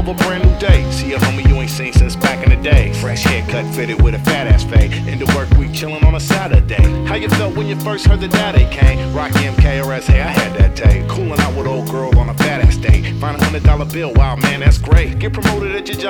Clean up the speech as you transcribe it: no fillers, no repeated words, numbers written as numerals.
a brand new day. See a homie you ain't seen since back in the day. Fresh haircut fitted with a fat ass fade. Into work week chillin' on a Saturday. How you felt when you first heard the daddy came? Rocky MKRS, hey, I had that day. Coolin' out with old girl on a fat ass day. Find $100 bill, wow man, that's great. Get promoted at your job.